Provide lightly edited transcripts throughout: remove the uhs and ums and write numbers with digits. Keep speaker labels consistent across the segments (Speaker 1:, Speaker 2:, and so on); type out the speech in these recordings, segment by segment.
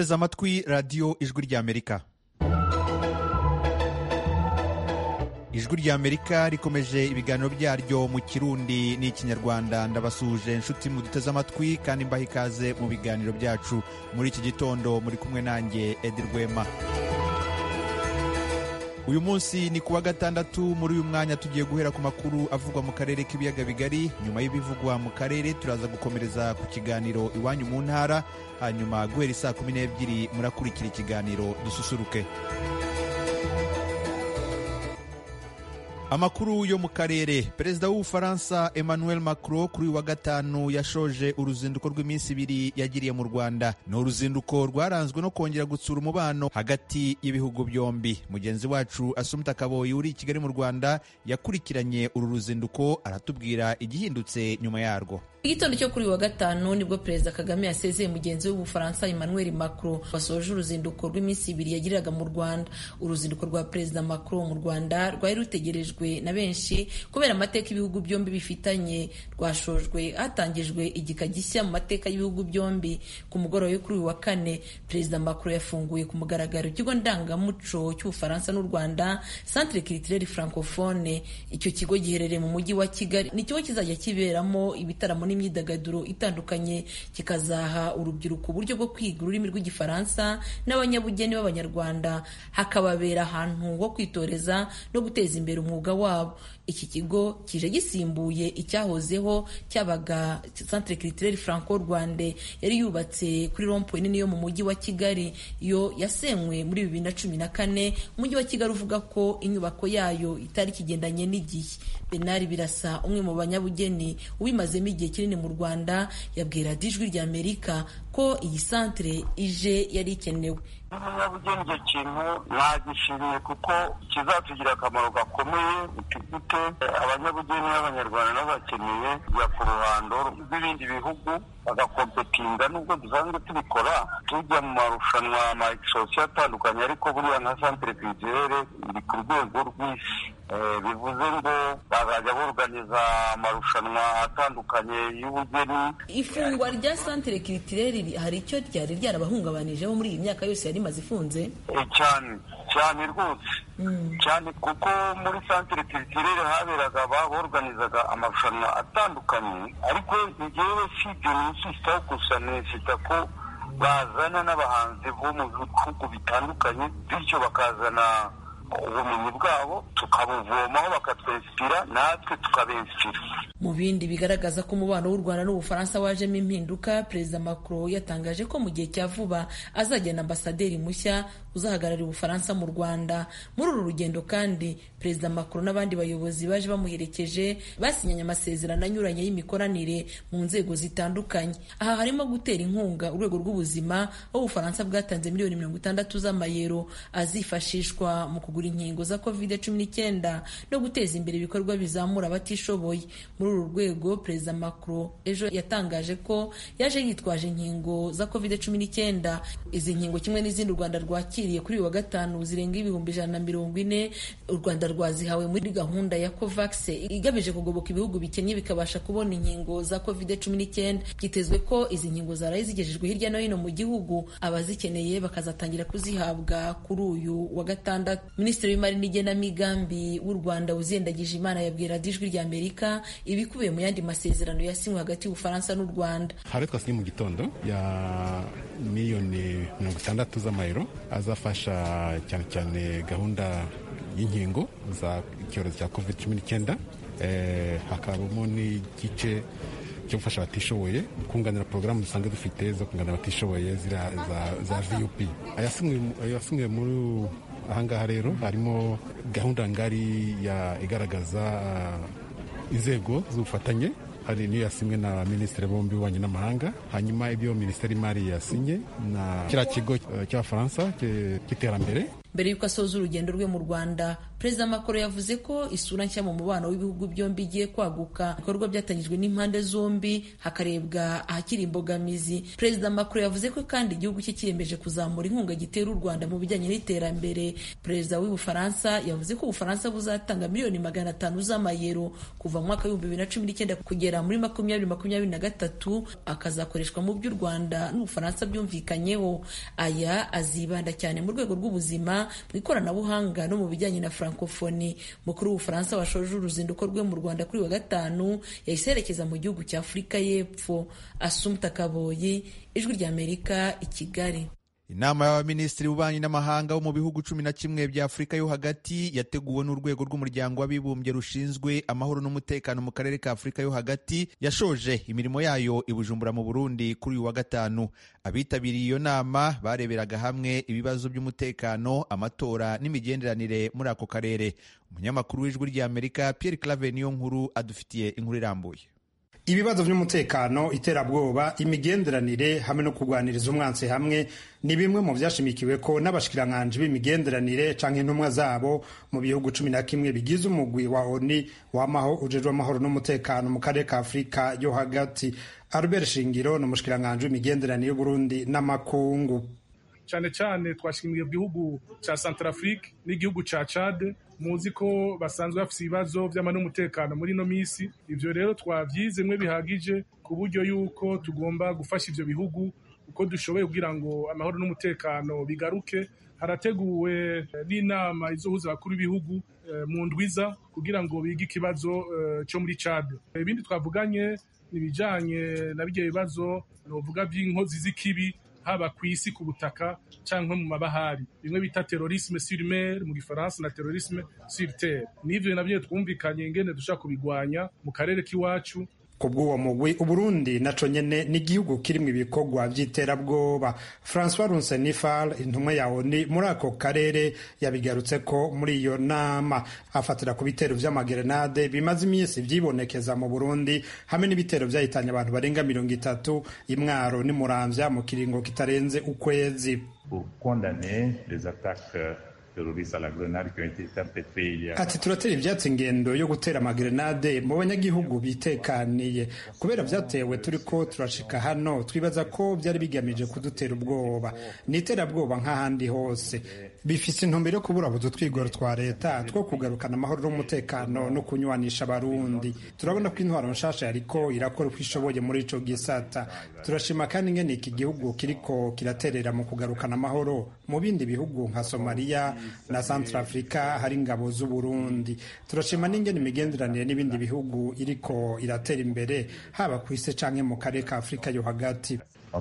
Speaker 1: muteze amatwi radiyo ijwi ry'Amerika. Ijwi ry'Amerika rikomeje ibiganiro byaryo mu Kirundi n'Ikinyarwanda. Ndabasuje inshuti muduteze amatwi kandi mbaha ikaze mu biganiro byacu muri iki gitondo. Muri kumwe nanjye Edi Rwema. Uyu munsi ni kuwa gatandatu. Muri uyu mwanya tugiye guhera ku makuru avugwa mu karere k'ibiyaga bigari. Nyuma y'ibivugwa mu karere turaza gukomereza ku kiganiro Iwanyu mu ntara, hanyuma guhera saa 12 murakurikira ikiganiro Dususuruke. Amakuru yo mu karere. Perezida w'Ubufaransa Emmanuel Macron kuri uyu wa gatanu yashoje uruzinduko rw'iminsi 2 yagiriye mu Rwanda. Ni uruzinduko rwaranzwe no kongera gutsura umubano hagati y'ibihugu byombi. Mugenzi wacu Assumpta Kaboyi uri i Kigali mu Rwanda yakurikiranye uru ruzinduko, aratubwira igihindutse nyuma yarwo.
Speaker 2: Igitondo cyo kuri wa gatanu nibwo Perezida Kagame yasezeye mugenzi w'Ubufaransa Emmanuel Macron wasoje uruzinduko rw'iminsi 2 yagiriraga mu Rwanda. Uruzinduko rwa Perezida Macron mu Rwanda rwari rutegerejwe na benshi kubera amateka ibihugu byombi bifitanye. Rwashojwe hatangijwe igika gishya mu mateka y'ibihugu byombi. Ku mugoroba kuri uyu wa kane, Perezida Macron yafunguye ku mugaragaro ikigo ndangamuco cy'Ubufaransa n'u Rwanda, Centre Culturel Francophone. Icyo kigo giherereye mu mujyi wa Kigali. Ni ikigo kizajya kiberamo ibitaramo n'imyidagaduro itandukanye, kikazaha urubyiruko uburyo bwo kwiga ururimi rw'igifaransa n'abanyabugeni b'Abanyarwanda, hakababera ahantu ho kwitoreza no guteza imbere umwuga wabo. Iki kigo kije gisimbuye icyahozeho cyabaga Centre Culturel Franco-Rwandais, yari yubatse kuri rond-point nini yo mu mujyi wa Kigali. Yo yasenywe muri 2014. Umujyi wa Kigali uvuga ko inyubako yayo itari kigendanye n'igihe. Benari Birasa, umwe mu banyabugeni ubimazemo igihe kinini mu Rwanda, yabwira Ijwi ry'Amerika ko iyi centre ije yari ikenewe.
Speaker 3: Umunyabugeni icyo kintu nagishimiye kuko kizatugira akamaro gakomeye. Gute abanyabugeni b'Abanyarwanda nabo bakeneye kujya ku ruhando rw'ibindi bihugu bagakompetinga, nubwo dusanzwe tubikora tujya mu marushanwa amasosiyo atandukanye, ariko buriya nka Centre Culturel iri ku rwego rw'isi. Bivuze ngo bazajya borganiza amarushanwa atandukanye y'ubugeni.
Speaker 2: Ifungwa rya Centre Culturel hari icyo ryari ryarabahungabanijeho muri iyi myaka yose yari maze ifunze?
Speaker 3: Cyane rwose. Cyane kuko muri Centre Culturel haberaga borganizaga amarushanwa atandukanye, ariko njyewe si ibyo nisita gusa, nisita ko bazana n'abahanzi bo mu bihugu bitandukanye, bityo bakazana ubumenyi bwabo tukabuvomaho, bakatwinspira natwe tukabinspira.
Speaker 2: Mu bindi bigaragaza ko umubano w'u Rwanda n'Ubufaransa wajemo impinduka, Perezida Macron yatangaje ko mu gihe cya vuba azajyana ambasaderi mushya uzahagararira Ubufaransa mu Rwanda. Muri uru rugendo kandi Perezida Macron n'abandi bayobozi baje bamuherekeje basinyanye amasezerano anyuranye y'imikoranire mu nzego zitandukanye. Aha harimo gutera inkunga urwego rw'ubuzima, aho Ubufaransa bwatanze miliyoni 60 z'amayero azifashishwa mu kugura inkingo za COVID-19 no guteza imbere ibikorwa bizamura abatishoboye. Muri uru rwego Perezida Macron ejo yatangaje ko yaje yitwaje inkingo za COVID-19. Izi nkingo kimwe n'izindi u Rwanda rwakiriye kuri uyu wa gatanu zirenga 140,000. U Rwanda rwazihawe muri gahunda ya COVAX igamije kugoboka ibihugu bikennye bikabasha kubona inkingo za COVID-19. Byitezwe ko izi nkingo zaraye zigejejwe hirya no hino mu gihugu, abazikeneye bakazatangira kuzihabwa kuri uyu wa gatandatu. Minisitiri w'Imari n'Igenamigambi w'u Rwanda Uziyendagije Imana yabwira Ijwi ry'Amerika ibikubiye mu yandi masezerano yasinywe hagati y'Ubufaransa n'u Rwanda.
Speaker 4: Hari twasinye mu gitondo ya miliyoni 60 z'amayero azafasha cyane cyane gahunda y'inkingo za icyorezo cya COVID-19. Hakabamo n'igice cyo gufasha abatishoboye, kunganira porogaramu dusanzwe dufite zo kunganira abatishoboye za VUP. Ayasimwe muri ahangaha rero harimo gahunda ngari igaragaza inzego z'ubufatanye. Hari niyo yasimwe na minisitiri bombi w'ububanyi n'amahanga, hanyuma ibyo minisiteri y'imari yasinye na kiriya kigo cy'Abafaransa cy'iterambere.
Speaker 2: Mbere y'uko asoza urugendo rwe mu Rwanda, Perezida Macron yavuze ko isura nshya mu mubano w'ibihugu byombi igiye kwaguka. Ibikorwa byatangijwe n'impande zombi hakarebwa ahakiri imbogamizi. Perezida Macron yavuze ko kandi igihugu cye kiyemeje kuzamura inkunga gitera u Rwanda mu bijyanye n'iterambere. Perezida w'Ubufaransa yavuze ko Ubufaransa buzatanga miliyoni 500 z'amayero kuva mu mwaka w'ibihumbi 2019 kugera muri 2023 akazakoreshwa mu by'u Rwanda n'Ubufaransa byumvikanyeho. Aya azibanda cyane mu rwego rw'ubuzima, mu ikoranabuhanga no mu bijyanye na francophonie. Mukuru w'Ubufaransa washoje uruzinduko rwe mu Rwanda kuri wa gatanu yahise yerekeza mu gihugu cya Afurika y'Epfo. Assumpta Kaboyi, Ijwi ry'Amerika, i Kigali.
Speaker 1: Inama y'abaminisitiri b'ububanyi n'amahanga bo mu bihugu 11 bya Afurika yo hagati yateguwe n'urwego rw'umuryango w'abibumbye rushinzwe amahoro n'umutekano mu karere ka Afurika yo hagati yashoje imirimo yayo i Bujumbura mu Burundi kuri uyu wa gatanu. Abitabiriye iyo nama bareberaga hamwe ibibazo by'umutekano, amatora n'imigenderanire muri ako karere. Umunyamakuru w'Ijwi ry'Amerika Pierre Claver Niyonkuru adufitiye inkuru irambuye.
Speaker 5: Ibibazo by'umutekano, iterabwoba, imigenderanire hamwe no kurwaniriza umwansi hamwe ni bimwe mu byashimikiwe ko n'abashikiranganje b'imigenderanire canke intumwa zabo mu bihugu 11 bigize umugwi wa ONU wamaho ujejwe amahoro n'umutekano mu karere ka Afurika yo hagati. Albert Shingiro n'umushikiranganje w'imigenderanire y'Uburundi n'amakungu.
Speaker 6: Cyane cyane twashimiye igihugu ca Centrafrique n'igihugu ca Chad. Muzi ko basanzwe bafite ibibazo by'amahoro n'umutekano muri no misi. Ivyo rero twavyize mwe bihagije ku buryo yuko tugomba gufasha ivyo bihugu uko dushoboye kugira ngo amahoro n'umutekano bigaruke. Harateguwe n'inama izohuza abakuru b'ibihugu mu ndwiza kugira ngo bige ikibazo cyo muri Chad. Ibindi twavuganye nibijanye na bijye bibazo novuga by'inkozi z'ikibi haba ku isi ku butaka cyangwa mu mabahari, bimwe bita terrorisme sur mer mu gifaransa na terrorisme sur terre. Nivyo nabyo twumvikanye ingene dushaka kubigwanya mu karere k'iwacu.
Speaker 5: Kubw'uwo mugwi Uburundi naco nyene ni igihugu kirimwo ibikorwa vy'iterabwoba. François Runsenifal, intumwa ya ONU muri ako karere, yabigarutse ko muri iyo nama afatira ku bitero vy'amagerenade bimaze imisi vyibonekeza mu Burundi hamwe n'ibitero vyahitanye abantu barenga 30 imwaro ni Muramvya mu kiringo kitarenze ukwezi.
Speaker 7: Pour condamner les attaques
Speaker 5: Ati turatera ivyatsi ingendo yo gutera amagrenade mu banyagihugu bitekaniye kubera vyatewe turiko turashika hano twibaza ko vyari bigamije kudutera ubwoba n'iterabwoba nk'ahandi hose bifise intumbero yo kubura budutwigoro twa leta two kugarukana amahoro n'umutekano no kunywanisha abarundi. Turabona ko intwaro nshasha yariko irakora uko ishoboye muri ico gisata. Turashima kandi ingene iki gihugu kiriko kiraterera mu kugarukana amahoro mu bindi bihugu nka Somalia na Centrafrica hari ingabo z'u Burundi. Turashima n'ingene imigenderanire n'ibindi bihugu iriko iratera imbere haba ku isi canke mu karere ka Afurika yo hagati.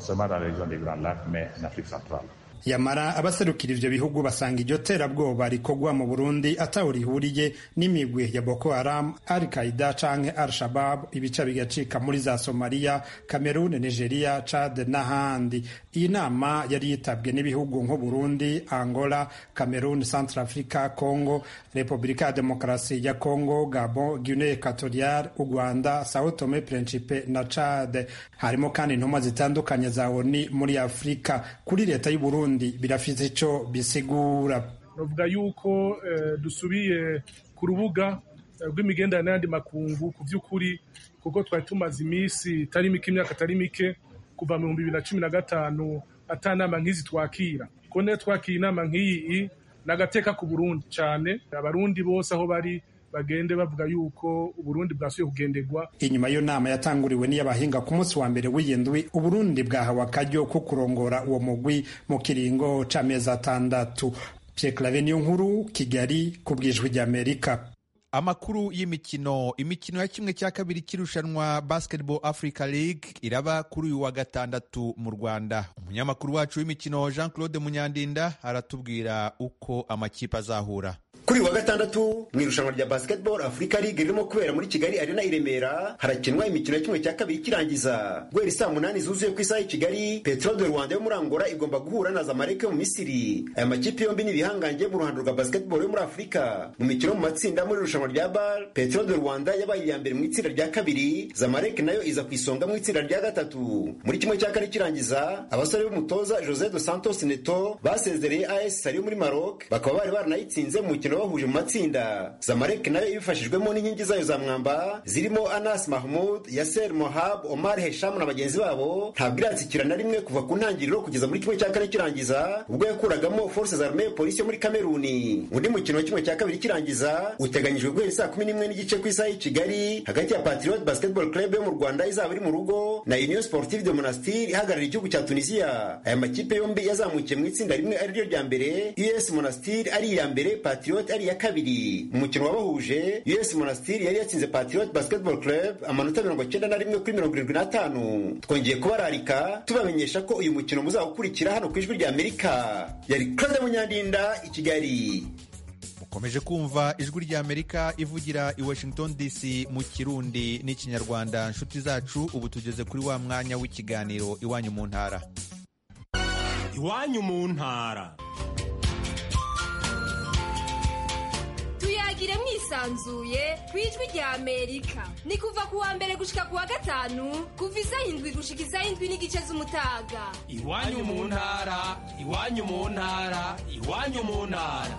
Speaker 5: Yamara abaserukira ivyo bihugu basanga iryo terabwoba rikogwa mu Burundi ataho rihuriye n'imigwi ya Boko Haram, Al-Qaeda canke Al-Shabaab ibica bigacika muri za Somalia, Cameroon, Nigeria, Chad n'ahandi. Iyi nama yari yitabwe n'ibihugu nko Burundi, Angola, Cameroon, Centrafrica, Congo, Republika ya Demokarasi ya Congo, Gabon, Guinea Equatorial, Uganda, Sao Tome Principe na Chad. Harimo kandi intumwa zitandukanye za ONU muri Afrika. Kuri leta y'u Burundi birafite ico bisigura.
Speaker 6: Novuga yuko dusubiye ku rubuga rw'imigenderanire n'andi makungu ku vy'ukuri kuko twari tumaze imisi itari mike, imyaka itari mike kuva mu 2015 atanama nk'izi twakira. Kone twakira inama nk'iyi nagateka ku Burundi cyane, abarundi bose aho bari bagende bavuga yuko Uburundi bwasuye kugenderwa.
Speaker 5: Inyuma yo nama yatanguriwe n'abahinga ku munsi wa mbere w'iyindwi, Uburundi bwahawe akaryo ko kurongora uwo mugwi mu kiringo c'amezi 6. Pierre Claver Niyonkuru, Kigali, ku bw'Ijwi ry'Amerika.
Speaker 1: Amakuru y'imikino. Imikino ya kimwe cya kabiri kirushanwa Basketball Africa League iraba kuri uyu wa gatandatu mu Rwanda. Umunyamakuru wacu w'imikino Jean Claude Munyandinda aratubwira uko amakipe azahura.
Speaker 8: Kuri wa gatandatu mu irushanwa rya Basketball Africa League ririmo kubera muri Kigali Arena i Remera harakinwa imikino ya kimwe cya kabiri kirangiza. Guhera saa 8 zuzuye ku isaha i Kigali, Petro de Rwanda yo muri Angola igomba guhura na Zamalek yo mu Misiri. Aya makipe yombi ni bihangange mu ruhando rwa basketball yo muri Afrika. Mu mikino mu matsinda muri irushanwa rya BAL, Petro de Rwanda yabaye iya mbere mu itsinda rya kabiri, Zamalek nayo iza ku isonga mu itsinda rya gatatu. Muri kimwe cya kane kirangiza, abasore b'umutoza José dos Santos Neto basezereye AS Sali muri Maroc bakaba bari baranayitsinze mu mukino yabahuje mu matsinda. Zamalek nayo ibifashijwemo n'inkingi zayo za mwamba zirimo Anas Mahmoud, Yasser Mohab, Omar Hesham na bagenzi babo ntabwo iratsikira na rimwe kuva ku ntangiriro kugeza muri kimwe cya kane kirangiza ubwo yakuragamo Forces Armées Police yo muri Kameruni. Undi mukino wa kimwe cya kabiri kirangiza uteganyijwe guhera saa 11 n'igice ku isaha y'i Kigali hagati ya Patriot Basketball Club yo mu Rwanda izaba iri mu rugo na Union Sportive de Monastir ihagarariye igihugu cya Tunisia. Aya makipe yombi yazamukiye mu itsinda rimwe ari ryo rya mbere, US Monastir ari iya mbere, Patriot ari iya kabiri. Mu mukino wabahuje US Monastir yari yatsinze Patriot Basketball Club amanota 91 kuri 75. Twongeye kubararika tubamenyesha ko uyu mukino muzawukurikira hano ku Ijwi rya Amerika. Yari Claude Munyandinda i Kigali.
Speaker 1: Mukomeje kumva Ijwi rya Amerika ivugira i Washington DC mu Kirundi n'Ikinyarwanda. Nshuti zacu, ubu tugeze kuri wa mwanya w'ikiganiro Iwanyu mu Ntara.
Speaker 9: Iwanyu mu Ntara.
Speaker 10: Tuyagire mwisanzuye ku Ijwi rya Amerika. Ni kuva ku wa mbere gushika ku wa gatanu kuva isaha 7 gushika isaha 7 n'igice z'umutaga.
Speaker 9: Iwanyu mu Ntara, Iwanyu mu Ntara, Iwanyu mu Ntara.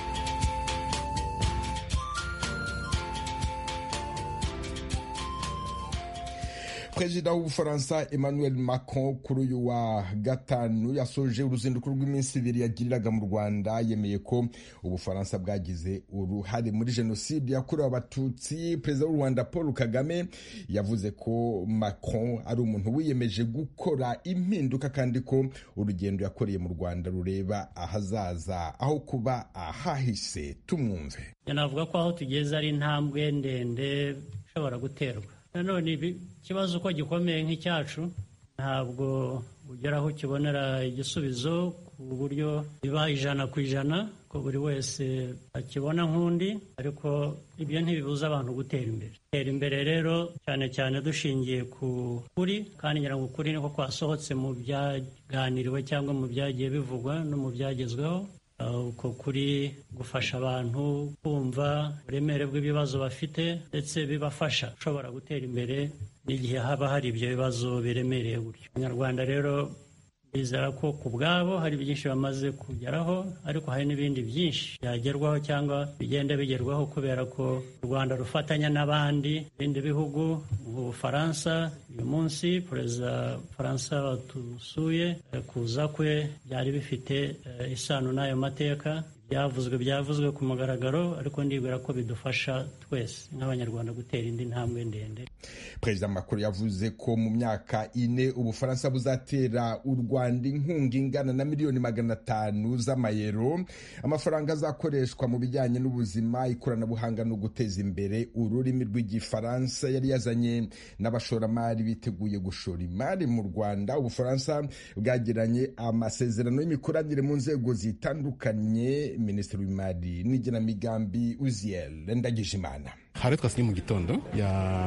Speaker 11: Perezida w'Ubufaransa Emmanuel Macron kuri uyu wa gatanu yasoje uruzinduko rw'iminsi 2 yagiriraga mu Rwanda. Yemeye ko Ubufaransa bwagize uruhare muri jenoside yakorewe Abatutsi. Perezida w'u Rwanda Paul Kagame yavuze ko Macron ari umuntu wiyemeje gukora impinduka kandi ko urugendo yakoreye mu Rwanda rureba ahazaza aho kuba ahahise. Tumwumve.
Speaker 12: Navuga ko aho tugeze ari intambwe ndende ishobora guterwa. Nanone ikibazo uko gikomeye nk'icyacu ntabwo ugeraho ukibonera igisubizo ku buryo biba 100% ko buri wese akibona nk'undi, ariko ibyo ntibibuza abantu gutera imbere rero cyane cyane dushingiye ku kuri, kandi ngira ngo ukuri niko kwasohotse mu byaganiriwe cyangwa mu byagiye bivugwa no mu byagezweho. Uko kuri gufasha abantu kumva uburemere bw'ibibazo bafite ndetse bibafasha ushobora gutera imbere n'igihe haba hari ibyo bibazo biremereye gutyo. Abanyarwanda rero bizera ko ku bwabo hari byinshi bamaze kugeraho, ariko hari n'ibindi byinshi byagerwaho cyangwa bigenda bigerwaho kubera ko u Rwanda rufatanya n'abandi bindi bihugu. Mu Bufaransa uyu munsi Perezida Faransa watusuye, kuza kwe byari bifite isano n'ayo mateka. Byavuzwe ku mugaragaro, ariko ndibwira ko bidufasha twese nk'Abanyarwanda gutera indi ntambwe ndende.
Speaker 11: Perezida Macron yavuze ko mu myaka 4 Ubufaransa buzatera u Rwanda inkunga ingana na miliyoni 500 z'amayero, amafaranga azakoreshwa mu bijyanye n'ubuzima, ikoranabuhanga no guteza imbere ururimi rw'Igifaransa. Yari yazanye n'abashoramari biteguye gushora imari mu Rwanda. Ubufaransa bwagiranye amasezerano y'imikoranire mu nzego zitandukanye. Minisitiri w'Imari n'Igenamigambi Uziel Ndagijimana
Speaker 4: hari twasinye mu gitondo ya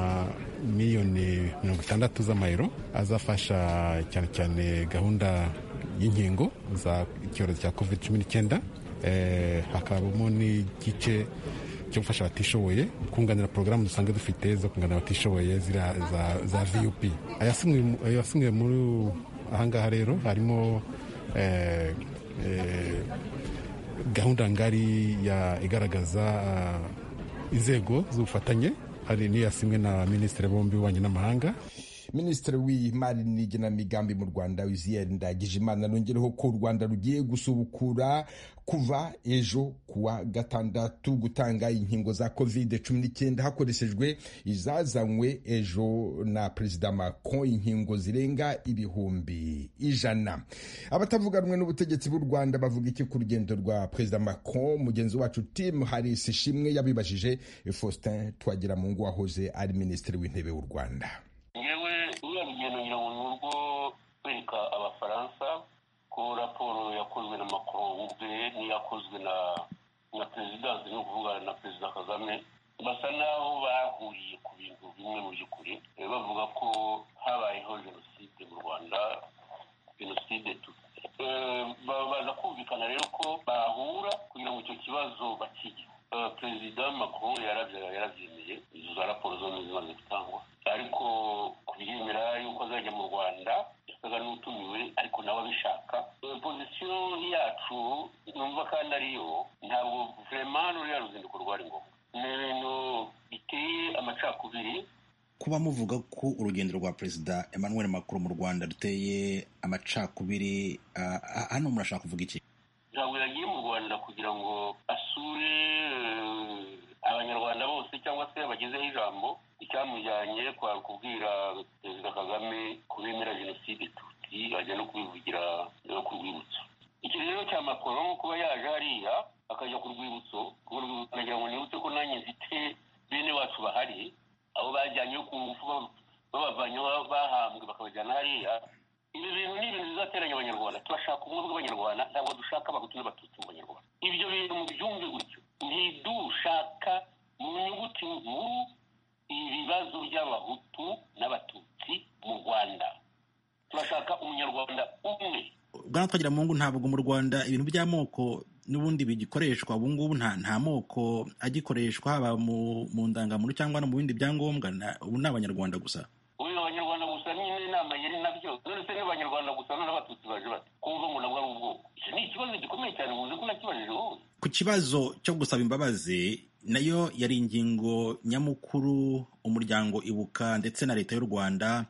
Speaker 4: miliyoni 60 z'amayero azafasha cyane cyane gahunda y'inkingo za icyorezo cya COVID-19. Hakabamo n'igice cyo gufasha abatishoboye kunganira porogaramu dusanzwe dufite zo kunganira abatishoboye za VUP. Ayasimwe muri ahangaha rero harimo gahunda ngari igaragaza inzego z'ubufatanye, hari n'iyasimwe na minisitiri bombi w'ububanyi n'amahanga.
Speaker 11: Minisitiri w'Imari n'Igenamigambi mu Rwanda Uziel Ndagijimana nongereho ko u Rwanda rugiye gusubukura kuva ejo kuwa gatandatu gutanga inkingo za COVID-19 hakoreshejwe izazanywe ejo na Perezida Macron, inkingo zirenga 100,000. Abatavuga rumwe n'ubutegetsi bw'u Rwanda bavuga iki ku rugendo rwa Perezida Macron? Mugenzi wacu Tim Harris Ishimwe yabibajije Faustin Twagiramungu wahoze ari Minisitiri w'Intebe w'u Rwanda.
Speaker 13: Kwereka Abafaransa ko raporo yakozwe na Macron ubwe n'iyakozwe na Perezidansi, no kuvugana na Perezida Kagame, basa naho bahuriye ku bintu bimwe mu by'ukuri. Bavuga ko habayeho jenoside mu Rwanda, jenoside baza kumvikana rero ko bahura kugira ngo icyo kibazo bakige. Perezida Macron yarabyemeye, izo za raporo zombi zimaze gutangwa, ariko kubyemera yuko azajya mu Rwanda yasaga n'utumiwe ariko nawe abishaka. Pozisiyo yacu numva kandi ariyo, ntabwo vraiment ruriya ruzinduko rwari ngombwa. Ni ibintu biteye amacakubiri.
Speaker 14: Kuba muvuga ko urugendo rwa Perezida Emmanuel Macron mu Rwanda ruteye amacakubiri, hano murashaka kuvuga iki?
Speaker 13: Ntabwo yagiye mu Rwanda kugira ngo asure abanyarwanda bose cyangwa se abagezeho ijambo. Icyamujyanye kwari kubwira Perezida Kagame kubemera jenoside Tutsi, ajya no kubivugira ku rwibutso. Iki rero cya Macron kuba yaje hariya akajya ku rwibutso, nagira ngo nibutse ko nanjye mfite bene wacu bahari, abo bajyanye ku ngufu babavanye bahambwe bakabajyana hariya. Ibi bintu ni ibintu bizateranya abanyarwanda. Turashaka ubumwe bw'abanyarwanda, ntabwo dushaka abahutu n'abatutsi mu banyarwanda. Ibyo bintu mubyumve gutyo. Ntidushaka mu nyuguti nkuru ibibazo by'abahutu n'abatutsi mu Rwanda. Turashaka umunyarwanda umwe.
Speaker 14: Bwana Twagiramungu, ntabwo mu Rwanda ibintu by'amoko n'ubundi bigikoreshwa. Ubu ngubu nta moko agikoreshwa, haba mu ndangamuntu cyangwa no mu bindi byangombwa. Ubu ni abanyarwanda gusa.
Speaker 13: Uyu abanyarwanda gusa nyine inama yari nabyo. None se n'abanyarwanda gusa n'abatutsi baje bati kumva ngo nabwo ari ubwoko. Iki ni ikibazo gikomeye cyane, muzi ko nakibajije wowe. Ku
Speaker 14: kibazo cyo gusaba imbabazi, nayo yari ingingo nyamukuru umuryango Ibuka ndetse na leta y'u Rwanda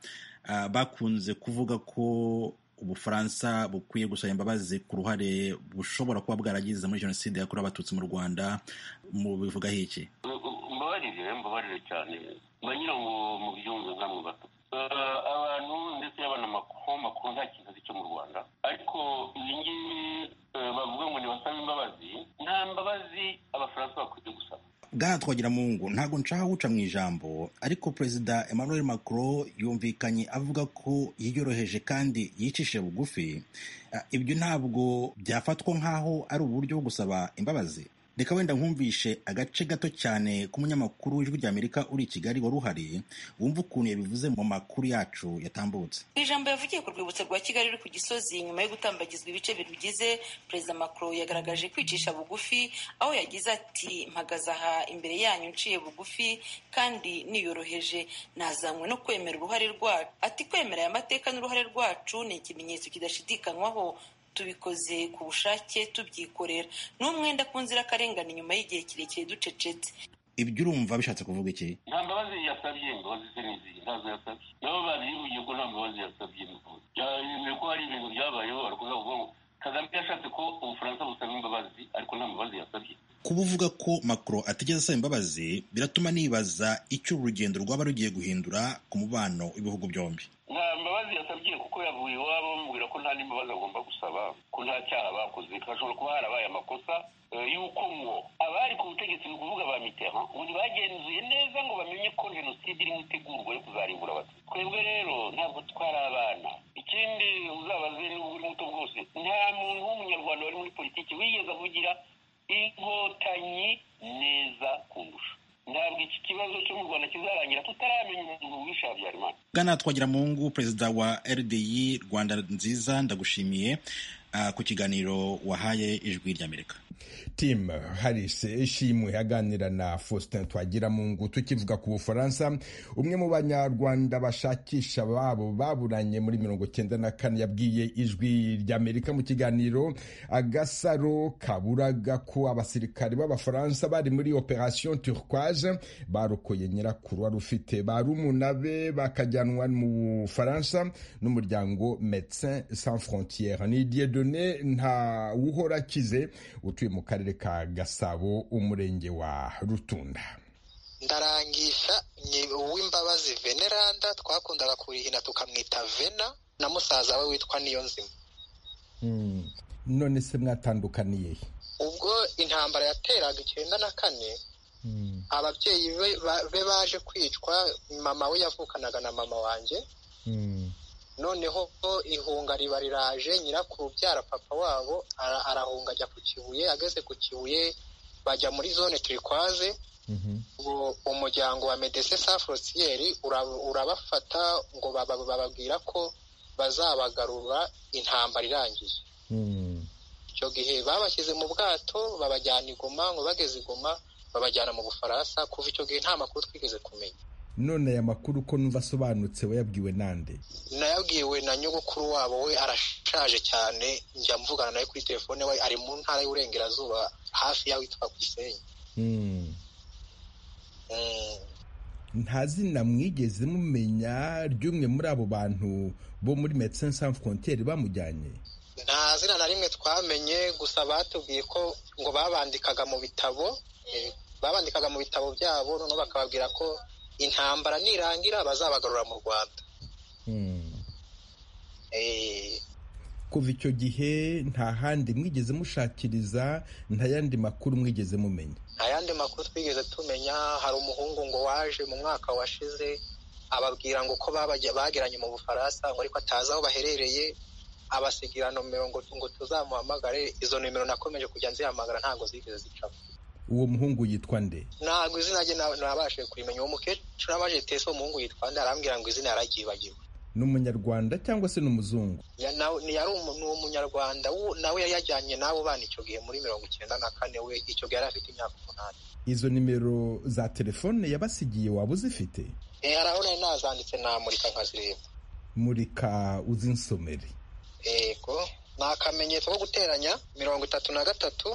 Speaker 14: bakunze kuvuga ko Ubufaransa bukwiye gusaba imbabazi ku ruhare bushobora kuba bwaragize muri jenoside yakorewe abatutsi mu Rwanda. Mu bivugaho iki? Mbabarire cyane, mbanyira ngo mu byumve nkamwe bato. Abantu ndetse y'abanamakuru nta kintu cyo mu Rwanda, ariko ibi ngibi bavuga ngo nibasaba imbabazi, nta mbabazi Abafaransa bakwiye gusaba. Bwana Twagiramungu, ntabwo nshaka guca mu ijambo, ariko Perezida Emmanuel Macron yumvikanye avuga ko yiyoroheje kandi yicishije bugufi. Ibyo ntabwo byafatwa nk'aho ari uburyo bwo gusaba imbabazi? Reka wenda nkumvishe agace gato cyane k'umunyamakuru w'Ijwi ry'Amerika uri i Kigali wari uhari, wumva ukuntu yabivuze mu makuru yacu yatambutse.
Speaker 2: Ijambo yavugiye ku rwibutso rwa Kigali ruri ku Gisozi nyuma yo gutambagizwa ibice birugize, Perezida Macron yagaragaje kwicisha bugufi, aho yagize ati mpagaze aha imbere yanyu nciye bugufi kandi niyoroheje, nazanywe no kwemera uruhare rwacu. Ati kwemera aya mateka n'uruhare rwacu ni ikimenyetso kidashidikanywaho, tubikoze ku bushake tubyikorera, n'umwenda ku nzirakarengane nyuma y'igihe kirekire ducecetse.
Speaker 14: Ibyo urumva bishatse kuvuga iki?
Speaker 13: Nta mbabazi yasabye, imbabazi se n'izihe ntazo yasabye. Nabo babivugiye ko nta mbabazi yasabye. Yemeye ko hari ibintu byabayeho, ariko uvuga ngo Kagame yashatse ko Ubufaransa busaba imbabazi, ariko nta mbabazi yasabye.
Speaker 14: Kuba uvuga ko Macron atigeze asaba imbabazi biratuma nibaza icyo urugendo rwaba rugiye guhindura ku mubano w'ibihugu byombi.
Speaker 13: Nta mbabazi yasabye kuko yavuye iwabo bamubwira ko nta n'imbabazi agomba gusaba, ko nta cyaha bakoze. Hashobora kuba harabaye amakosa y'uko ngo abari ku butegetsi, ni ukuvuga ba Mitterrand, ubu bagenzuye neza ngo bamenye ko jenoside irimo itegurwa yo kuzarimbura abatutsi. Twebwe rero ntabwo twari abana. Ikindi uzabaze n'ubwo uri muto bwose, nta muntu w'umunyarwanda wari muri politiki wigeze avugira inkotanyi neza kundusha. Ntabwo iki kibazo cyo mu Rwanda kizarangira tutaramenya umuntu wishe Habyarimana.
Speaker 14: Bwana Twagiramungu, perezida wa RDI Rwanda Nziza, ndagushimiye ku kiganiro wahaye Ijwi ry'Amerika.
Speaker 11: Tim Harris ishimwe aganira na Faustin Twagiramungu. Tukivuga ku Bufaransa, umwe mu banyarwanda bashakisha babo baburanye muri 1994 yabwiye Ijwi ry'Amerika mu kiganiro Agasaro kaburaga ko abasirikare b'Abafaransa bari muri Operation Turquoise barokoye nyirakuru wari ufite barumuna be bakajyanwa mu Bufaransa n'umuryango Médecins Sans Frontières. Ni Dieudonné nta wuhora kize utuye mu karere ka Gasabo umurenge wa Rutunda.
Speaker 15: Ndarangisha uw'Imbabazi Veneranda, twakundaga kurihina tukamwita Vena, na musaza we witwa Niyonzima.
Speaker 11: None se mwatandukaniye?
Speaker 15: Ubwo intambara yateraga 94, ababyeyi be baje kwicwa, mama we yavukanaga na mama wanjye. Noneho ihunga riba riraje, nyirakuru ubyara papa wabo arahunga ajya ku Kibuye. Ageze ku Kibuye bajya muri zone Turquoise. Umuryango wa Médecins Sans Frontières urabafata ngo bababwira ko bazabagarura intambara irangiye. Icyo gihe babashyize mu bwato babajyana i Goma, ngo bageze i Goma babajyana mu Bufaransa. Kuva icyo gihe nta makuru twigeze kumenya.
Speaker 11: none aya makuru ko numva asobanutse wayabwiwe nande?
Speaker 15: Nayabwiwe na nyogokuru wabo, we arashaje cyane, njya mvugana nawe kuri telefone, we ari mu ntara y'uburengerazuba hafi y'aho yitwa ku Gisenyi.
Speaker 11: Nta zina mwigeze mumenya ry'umwe muri abo bantu bo muri Médecins Sans Frontières bamujyanye?
Speaker 15: Nta zina na rimwe twamenye, gusa batubwiye ko ngo babandikaga mu bitabo byabo, noneho bakababwira ko intambara nirangira bazabagarura mu Rwanda.
Speaker 11: Kuva icyo gihe nta handi mwigeze mushakiriza, nta yandi makuru mwigeze mumenya?
Speaker 15: Nta yandi makuru twigeze tumenya. Hari umuhungu ngo waje mu mwaka washize ababwira ngo ko bageranye mu Bufaransa, ngo ariko atazi aho baherereye, abasigira nomero ngo tuzamuhamagare. Izo nimero nakomeje kujya nzihamagara ntabwo zigeze zicamo.
Speaker 11: Uwo muhungu yitwa nde?
Speaker 15: Ntabwo izina rye nabashije kurimenya. Uwo mukecuru nabaje tese uwo muhungu yitwa nde, arambwira ngo izina yaragibagiwe.
Speaker 11: Ni umunyarwanda cyangwa se ni umuzungu?
Speaker 15: Yari umunyarwanda, nawe yari yajyanye n'abo bana icyo gihe muri 1994. We icyo gihe yari afite imyaka 8.
Speaker 11: Izo nimero za telefone yabasigiye waba uzifite?
Speaker 15: Haraho nari nazanditse, namurika nkazireba.
Speaker 11: Murika uzinsomere.
Speaker 15: Yego, ni akamenyetso ko guteranya 33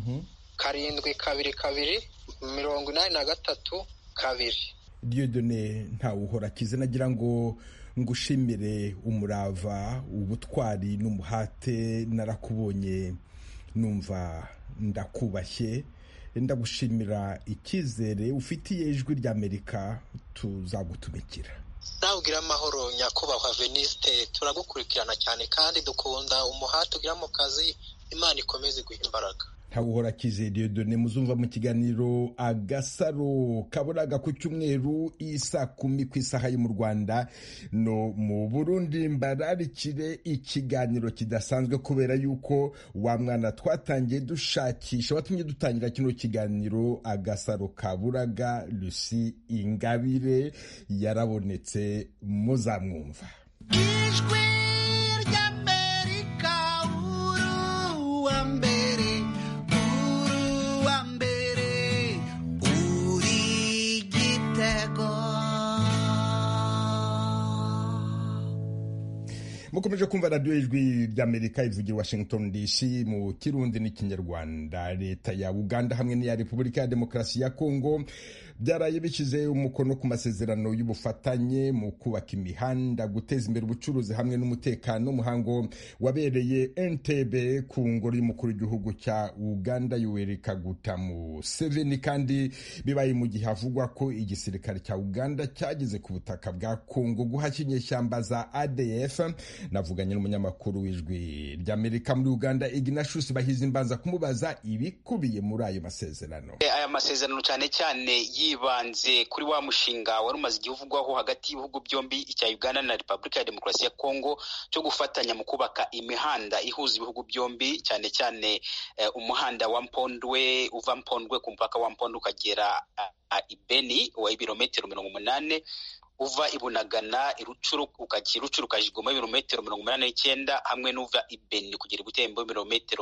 Speaker 15: 722 83 2.
Speaker 11: Dieudonné Ntawuhorakize, nagira ngo ngushimire umurava, ubutwari n'umuhate narakubonye, numva ndakubashye. Ndagushimira icyizere ufitiye Ijwi ry'Amerika, tuzagutumikira.
Speaker 15: Nawugira amahoro nyakubahwa Veniste, turagukurikirana cyane kandi dukunda umuhate ugira mu kazi. Imana ikomeze guha imbaraga.
Speaker 11: Ntawuhorakize Dieudonné muzumva mu kiganiro Agasaro kaburaga ku cyumweru isa 10 ku isaha yo mu Rwanda no mu Burundi. Mbararikire ikiganiro kidasanzwe kubera yuko wa mwana twatangiye dushakisha watumye dutangira kino kiganiro Agasaro kaburaga, Lucy Ingabire yarabonetse, muzamwumva.
Speaker 16: Ijwi ry'Amerika uruwa mbere, uruwa mbere, uri Gitego.
Speaker 11: Mukomeje kumva radio Ijwi ry'Amerika ivugira Washington DC mu Kirundi n'Ikinyarwanda. Leta ya Uganda hamwe n'iya Repubulika ya Demokarasi ya Kongo byaraye bishyize umukono ku masezerano y'ubufatanye mu kubaka imihanda, guteza imbere ubucuruzi hamwe n'umutekano. Umuhango wabereye Entebbe ku ngoro y'umukuru w'igihugu cya Uganda Yoweri Kaguta Museveni, kandi bibaye mu gihe havugwa ko igisirikare cya Uganda cyageze ku butaka bwa Kongo guhashya inyeshyamba za ADF. Navuganye n'umunyamakuru w'Ijwi ry'Amerika muri Uganda Ignatius Bahizimbanza kumubaza ibikubiye muri ayo masezerano.
Speaker 17: Aya masezerano cyane cyane yibanze kuri wa mushinga wari umaze igihe uvugwaho hagati y'ibihugu byombi, icya Uganda na Repubulika ya Demokarasi ya Kongo, cyo gufatanya mu kubaka imihanda ihuza ibihugu byombi, cyane cyane umuhanda wa Mpondwe uva Mpondwe ku mupaka wa Mpondwe ukagera Ibeni wa ibirometero 80, uva Ibunagana Irucuru ukakira Irucuru ukajigoma ibirometero 89, hamwe n'uva Ibeni kugera Butembo ibirometero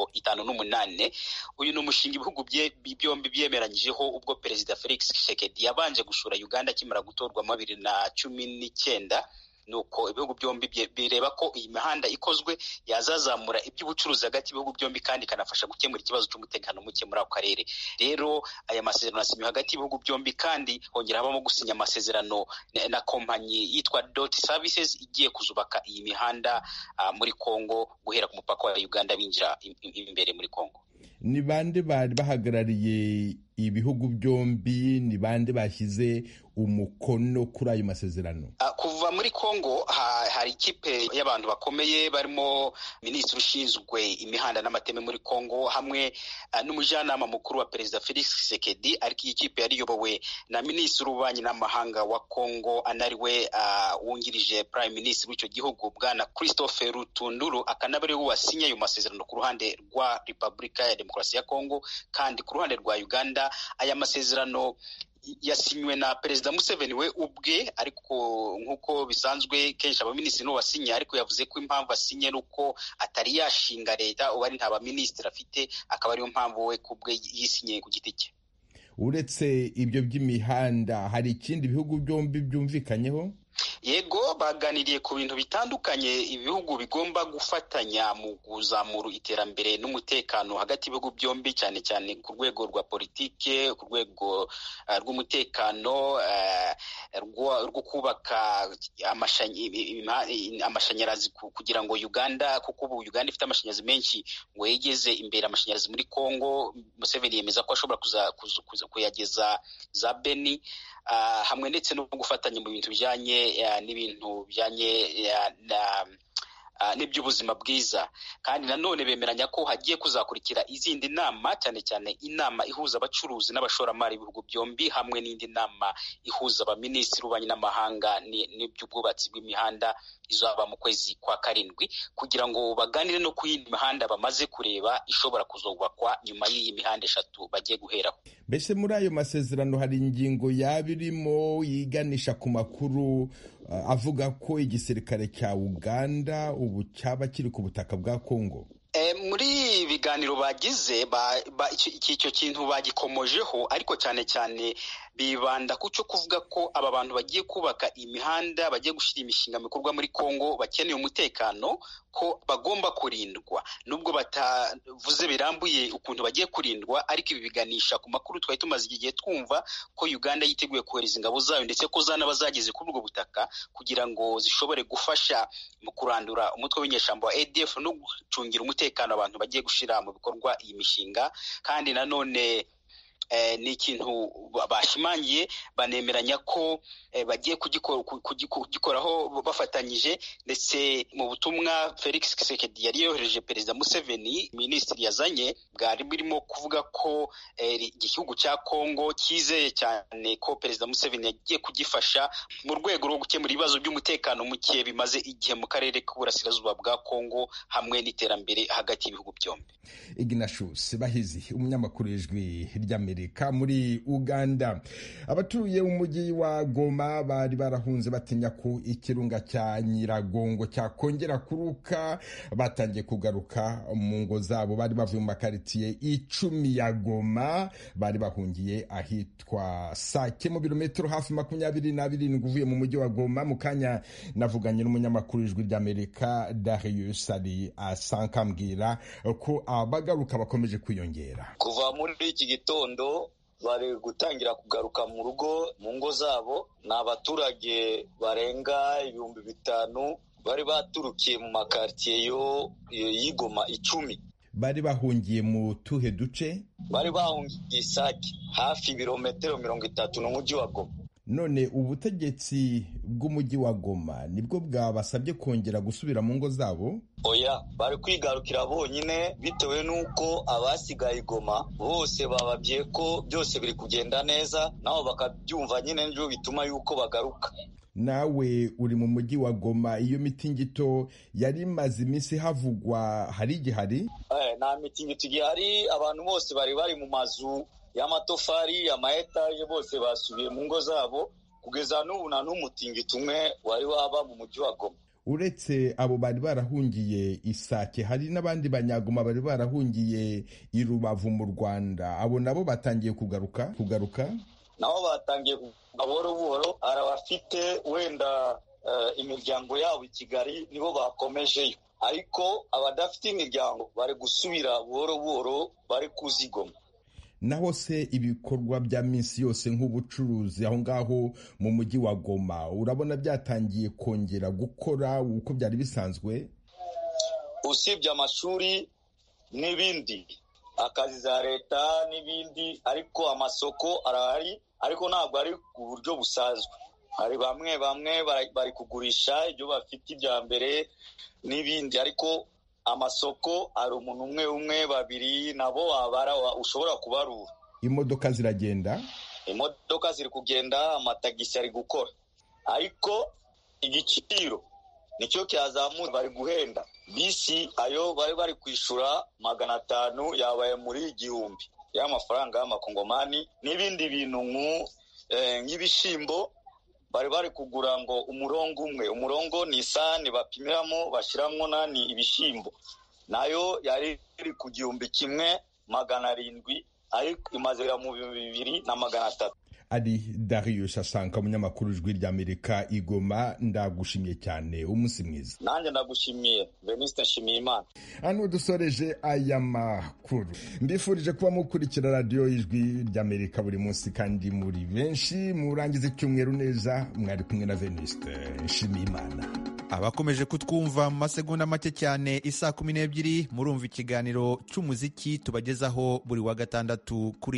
Speaker 17: 58. Uyu ni umushinga ibihugu byombi byemeranyijeho ubwo Perezida Felix Tshisekedi yabanje gusura Uganda kimara gutorwa mu 2019. Nuko ibihugu byombi bireba ko iyi mihanda ikozwe yazazamura iby'ubucuruzi hagati y'ibihugu byombi kandi ikanafasha gukemura ikibazo cy'umutekano muke muri ako karere. Rero aya masezerano asinywe hagati y'ibihugu byombi, kandi hongera habamo gusinya amasezerano na kompanyi yitwa Dot Services igiye kuzubaka iyi mihanda muri Kongo guhera ku mupaka wa Uganda binjira imbere muri Kongo.
Speaker 11: Ni bande bari bahagarariye ibihugu byombi? Ni bande bashyize umukono kuri ayo masezerano?
Speaker 17: Kuva muri Kongo hari ikipe y'abantu bakomeye, barimo minisitiri ushinzwe imihanda n'amateme muri Kongo hamwe n'umujyanama mukuru wa Perezida Felix Tshisekedi, ariko iyi kipe yari iyobowe na minisitiri w'ububanyi n'amahanga wa Kongo anariwe wungirije prime minister w'icyo gihugu bwana Christophe Rutunduru, akanaba ari we wasinye ayo masezerano ku ruhande rwa Repubulika ya Demokarasi ya Kongo. Kandi ku ruhande rwa Uganda aya masezerano yasinywe na Perezida Museveni we ubwe, ariko nk'uko bisanzwe kenshi abaminisitiri nibo basinye, ariko yavuze ko impamvu asinye nuko atari yashinga leta, ubu ari nta baminisitiri afite, akaba ariyo mpamvu we kubwe yisinye ku giti cye.
Speaker 11: uretse ibyo by'imihanda hari ikindi bihugu byombi byumvikanyeho?
Speaker 17: Yego, baganiriye ku bintu bitandukanye ibihugu bigomba gufatanya mu kuzamura iterambere n'umutekano hagati y'ibihugu byombi, cyane cyane ku rwego rwa politike, ku rwego rw'umutekano, rwo kubaka amashanyarazi kugira ngo Uganda, kuko ubu Uganda ifite amashanyarazi menshi, ngo yegeze imbere amashanyarazi muri Kongo. Museveni yemeza ko ashobora kuyageza za Beni, hamwe ndetse no gufatanya mu bintu bijyanye n'iby'ubuzima bwiza. kandi nanone bemeranya ko hagiye kuzakurikira izindi nama, cyane cyane inama ihuza abacuruzi n'abashoramari b'ibihugu byombi, hamwe n'indi nama ihuza abaminisitiri b'ububanyi n'amahanga n'iby'ubwubatsi bw'imihanda, izaba mu kwezi kwa Karindwi, kugira ngo baganire no ku yindi mihanda bamaze kureba ishobora kuzubakwa nyuma y'iyi mihanda 3 bagiye guheraho.
Speaker 11: Mbese muri ayo masezerano hari ingingo yaba irimo yiganisha ku makuru avuga ko igisirikare cya Uganda ubu cyaba kiri ku butaka bwa Kongo?
Speaker 17: Muri ibiganiro bagize icyo kintu bagikomojeho, ariko cyane cyane bibanda ku cyo kuvuga ko aba bantu bagiye kubaka imihanda, bagiye gushyira imishinga mikorwa muri Kongo, bakeneye umutekano, ko bagomba kurindwa. Nubwo batavuze birambuye ukuntu bagiye kurindwa, ariko ibi biganisha ku makuru twari tumaze igihe twumva ko Uganda yiteguye kohereza ingabo zayo, ndetse ko zanaba zageze kuri ubwo butaka kugira ngo zishobore gufasha mu kurandura umutwe w'inyeshyamba wa ADF no gucungira umutekano abantu bagiye gushira mu bikorwa iyi mishinga. Kandi nanone ni ikintu bashimangiye, banemeranya ko bagiye kugikoraho bafatanyije. Ndetse mu butumwa Felix Tshisekedi yari yohereje Perezida Museveni, minisitiri yazanye, bwari burimo kuvuga ko igihugu cya Kongo cyizeye cyane ko Perezida Museveni yagiye kugifasha mu rwego rwo gukemura ibibazo by'umutekano muke bimaze igihe mu karere k'uburasirazuba bwa Kongo, hamwe n'iterambere hagati y'ibihugu byombi.
Speaker 11: Ignatius Bahizi, umunyamakuru w'Ijwi ry'Amerika muri Uganda. Abatuye umujyi wa Goma bari barahunze batinya ko ikirunga cya Nyiragongo cyakongera kuruka, batangiye kugaruka mu ngo zabo. Bari bavuye mu makaritiye 10 ya Goma, bari bahungiye ahitwa Sake mu birometero hafi 27 uvuye mu mujyi wa Goma. Mu kanya navuganye n'umunyamakuru w'Ijwi ry'Amerika Darius ari asankambwira ko abagaruka bakomeje kwiyongera.
Speaker 18: Kuva muri iki gitondo bari gutangira kugaruka mu rugo, mu ngo zabo. Ni abaturage barenga 5,000 bari baturukiye mu makartiye y'Igoma 10.
Speaker 11: Bari bahungiye mu tuhe duce?
Speaker 18: Bari bahungiye Sake, hafi ibirometero 30 n'umujyi wa Goma.
Speaker 11: None ubutegetsi bw'umujyi wa Goma nibwo bwabasabye kongera gusubira mu ngo zabo?
Speaker 18: Oya, bari kwigarukira bonyine, bitewe n'uko abasigaye Goma bose bababwiye ko byose biri kugenda neza, nabo bakabyumva nyine, njo bituma yuko bagaruka.
Speaker 11: Nawe uri mu mujyi wa Goma, iyo mitingito yari imaze iminsi havugwa, hari igihari?
Speaker 18: Nta mitingito igihari, abantu bose bari mu mazu y'amatofari, ama-etaje, bose basubiye mu ngo zabo. Kugeza n'ubu nta n'umutingito umwe wari waba mu mujyi wa Goma.
Speaker 11: Uretse abo bari barahungiye Isake, hari n'abandi banyagoma bari barahungiye i Rubavu mu Rwanda. Abo nabo batangiye kugaruka?
Speaker 18: Nabo batangiye buhoro buhoro. Arabafite wenda imiryango yabo i Kigali nibo bakomejeyo, ariko abadafite imiryango bari gusubira buhoro buhoro, bari kuzigoma.
Speaker 11: Naho se ibikorwa bya minsi yose nk'ubucuruzi aho ngaho mu mujyi wa Goma, urabona byatangiye kongera gukora uko byari bisanzwe?
Speaker 18: Usibye amashuri n'ibindi, akazi za leta n'ibindi, ariko amasoko arahari, ariko ntabwo ari ku buryo busanzwe. Hari bamwe bari kugurisha ibyo bafite ibya mbere n'ibindi, ariko amasoko ari umuntu umwe 2 nabo wabara ushobora kubarura.
Speaker 11: Imodoka ziragenda?
Speaker 18: Imodoka ziri kugenda, amatagisi ari gukora, ariko igiciro nicyo cyazamura. Bari guhenda bisi, ayo bari kwishura 500 yabaye muri 1,000 y'amafaranga y'amakongomani. N'ibindi bintu nk'ibishimbo bari kugura ngo umurongo ni isani bapimiramo bashyiramo ibishimbo, nayo yari iri ku 1,700 ariko imaze mu 2,300.
Speaker 11: ari Darius Asanka, umunyamakuru w'Ijwi ry'Amerika i Goma. Ndagushimiye cyane, umunsi mwiza.
Speaker 18: Nanjye ndagushimiye Venuste Nshimiyimana.
Speaker 11: Hano dusoreje aya makuru. Mbifurije kuba mukurikira radiyo y'Ijwi ry'Amerika buri munsi kandi muri benshi. Murangiza icyumweru neza. Mwari kumwe na Venuste Nshimiyimana.
Speaker 1: Abakomeje kutwumva mu masegonda make cyane, isaa 12 murumva ikiganiro cy'umuziki tubagezaho buri wa gatandatu kuri